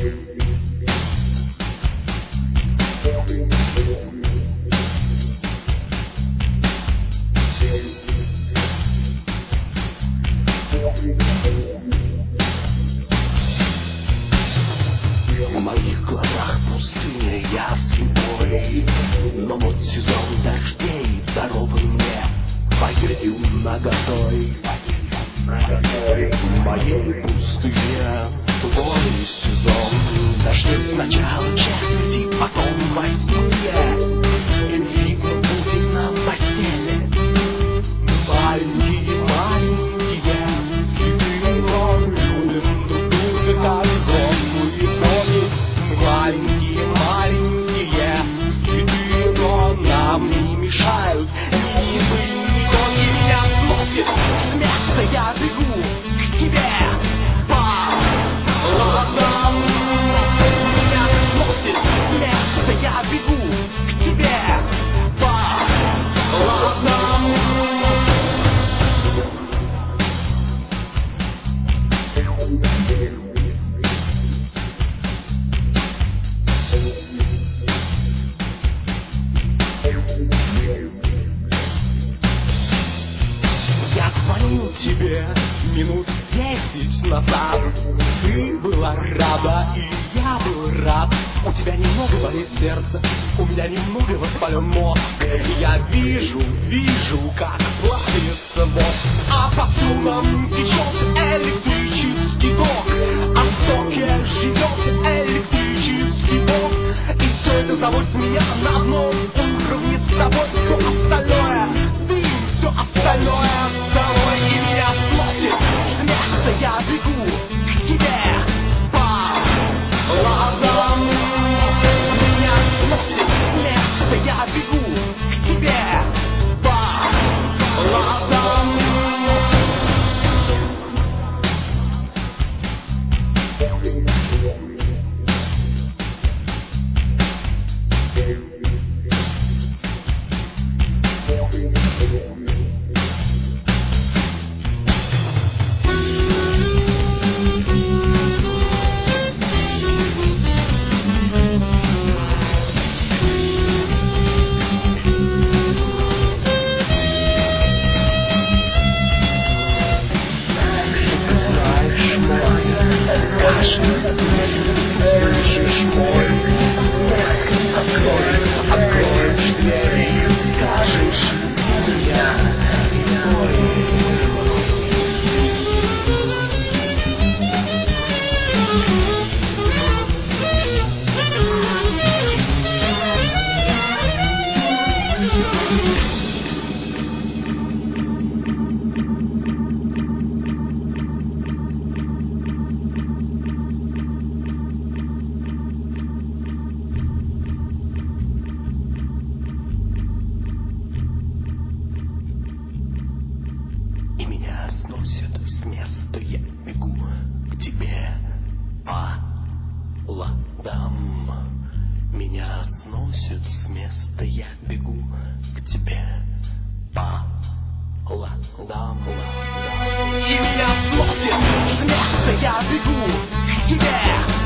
В моих глазах пустыня, я слепой, но вот сезон дождей дарован мне твоею наготой. В моей пустыне твой сезон дождей сначала четверти, потом восьмые. Инфигно будем на постели, маленькие, маленькие, цветы, но любим друг друга, как взрослые боги. Маленькие, маленькие цветы, но нам не мешают ни вы, ни боги. Меня сносит с места, я бегу к тебе по ладам. Меня сносит с места, я бегу к тебе по ладам. Я звонил тебе минут 10 назад. Ты была рада, и я был рад. У тебя немного болит сердце, у меня немного воспален мозг. И я вижу, как плавится воск, а по струнам течет электрический ток, а в токе живет электрический ток. И все это заводит меня на одном уровне с тобой. Все остальное дым, все остальное второй. И меня сносит с места, я бегу к тебе по ладам. Меня сносит с места, я бегу к тебе по ладам. Слышишь мой откроешь двери, скажешь меня и мой. И меня сносит с места, я бегу к тебе по ладам. Меня сносит с места, я бегу к тебе по ладам. И меня сносит с места, я бегу к тебе